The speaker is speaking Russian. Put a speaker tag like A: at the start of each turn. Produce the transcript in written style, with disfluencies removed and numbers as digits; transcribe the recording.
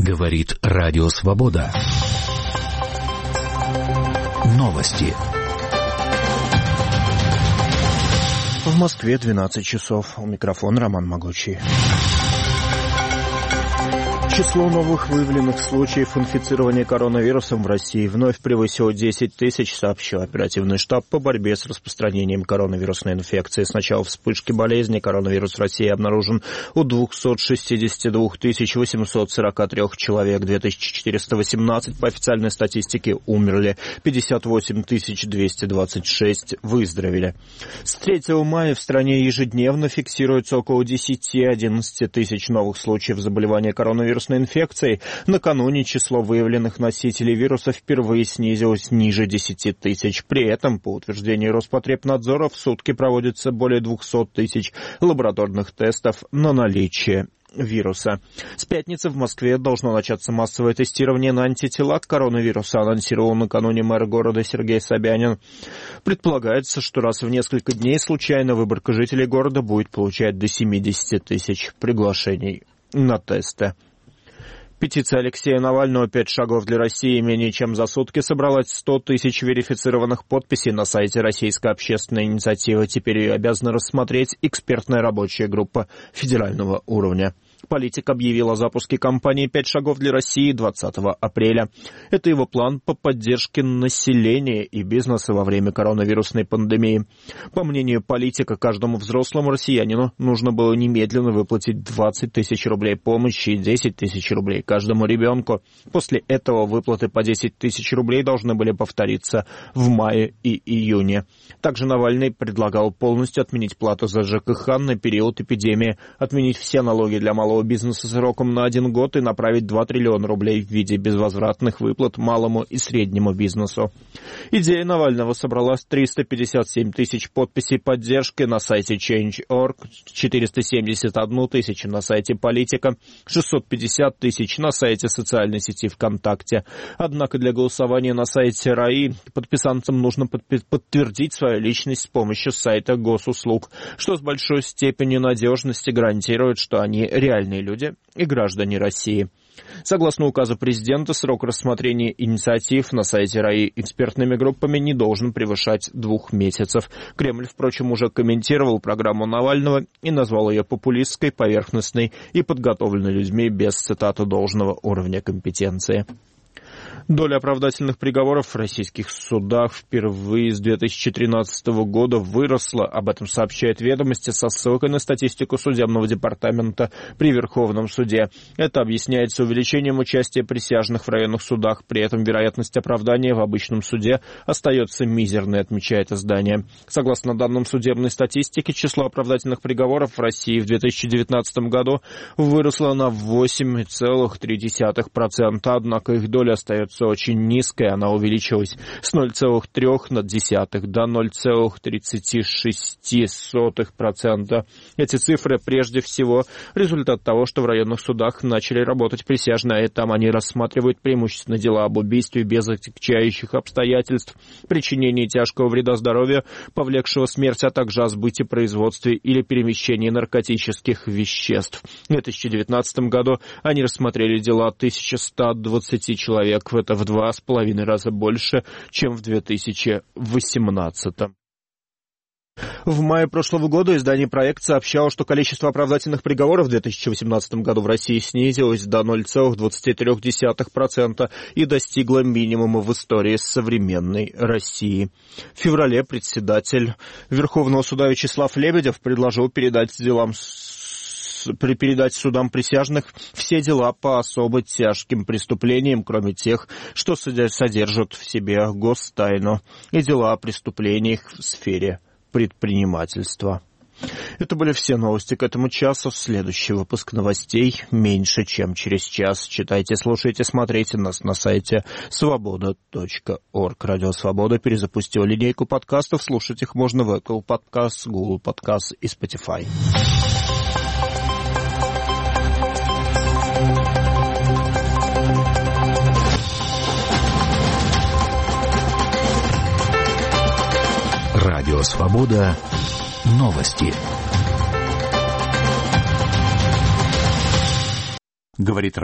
A: Говорит Радио Свобода. Новости.
B: В Москве 12 часов. У микрофона Роман Могучий. Число новых выявленных случаев инфицирования коронавирусом в России вновь превысило 10 тысяч, сообщил оперативный штаб по борьбе с распространением коронавирусной инфекции. С начала вспышки болезни коронавирус в России обнаружен у 262 843 человек, 2418 по официальной статистике умерли, 58 226 выздоровели. С 3 мая в стране ежедневно фиксируется около 10-11 тысяч новых случаев заболевания коронавирусной инфекцией. Накануне число выявленных носителей вируса впервые снизилось ниже 10 тысяч. При этом, по утверждению Роспотребнадзора, в сутки проводится более 200 тысяч лабораторных тестов на наличие вируса. С пятницы в Москве должно начаться массовое тестирование на антитела к коронавирусу, анонсировал накануне мэр города Сергей Собянин. Предполагается, что раз в несколько дней случайно выборка жителей города будет получать до 70 тысяч приглашений на тесты. Петиция Алексея Навального «5 шагов для России» менее чем за сутки собралась 100 тысяч верифицированных подписей на сайте Российской общественной инициативы. Теперь ее обязана рассмотреть экспертная рабочая группа федерального уровня. Политик объявил о запуске кампании «5 шагов для России» 20 апреля. Это его план по поддержке населения и бизнеса во время коронавирусной пандемии. По мнению политика, каждому взрослому россиянину нужно было немедленно выплатить 20 тысяч рублей помощи и 10 тысяч рублей каждому ребенку. После этого выплаты по 10 тысяч рублей должны были повториться в мае и июне. Также Навальный предлагал полностью отменить плату за ЖКХ на период эпидемии, отменить все налоги для малого бизнеса сроком на 1 год и направить 2 триллиона рублей в виде безвозвратных выплат малому и среднему бизнесу. Идея Навального собрала 357 тысяч подписей поддержки на сайте Change.org, 471 тысячу на сайте Политика, 650 тысяч на сайте социальной сети ВКонтакте. Однако для голосования на сайте РАИ подписантам нужно подтвердить свою личность с помощью сайта госуслуг, что с большой степенью надежности гарантирует, что они реальные люди и граждане России. Согласно указу президента, срок рассмотрения инициатив на сайте РАИ экспертными группами не должен превышать 2 месяцев. Кремль, впрочем, уже комментировал программу Навального и назвал ее популистской, поверхностной и подготовленной людьми без, цитаты, должного уровня компетенции. Доля оправдательных приговоров в российских судах впервые с 2013 года выросла. Об этом сообщает «Ведомости» со ссылкой на статистику судебного департамента при Верховном суде. Это объясняется увеличением участия присяжных в районных судах. При этом вероятность оправдания в обычном суде остается мизерной, отмечает издание. Согласно данным судебной статистики, число оправдательных приговоров в России в 2019 году выросло на 8,3%. Однако их доля остается очень низкой, она увеличилась с 0,3 до 0,36%. Эти цифры прежде всего результат того, что в районных судах начали работать присяжные, и там они рассматривают преимущественно дела об убийстве без отягчающих обстоятельств, причинении тяжкого вреда здоровью, повлекшего смерть, а также о сбытии, производстве или перемещении наркотических веществ. В 2019 году они рассмотрели дела 1120 человек. Это в 2,5 раза больше, чем в 2018. В мае прошлого года издание «Проект» сообщало, что количество оправдательных приговоров в 2018 году в России снизилось до 0,23% и достигло минимума в истории современной России. В феврале председатель Верховного суда Вячеслав Лебедев предложил передать судам присяжных все дела по особо тяжким преступлениям, кроме тех, что содержат в себе гостайну, и дела о преступлениях в сфере предпринимательства. Это были все новости к этому часу. Следующий выпуск новостей меньше, чем через час. Читайте, слушайте, смотрите нас на сайте свобода.орг. Радио Свобода перезапустила линейку подкастов. Слушать их можно в Apple Podcast, Google Podcast и Spotify.
A: Радио Свобода. Новости. Говорит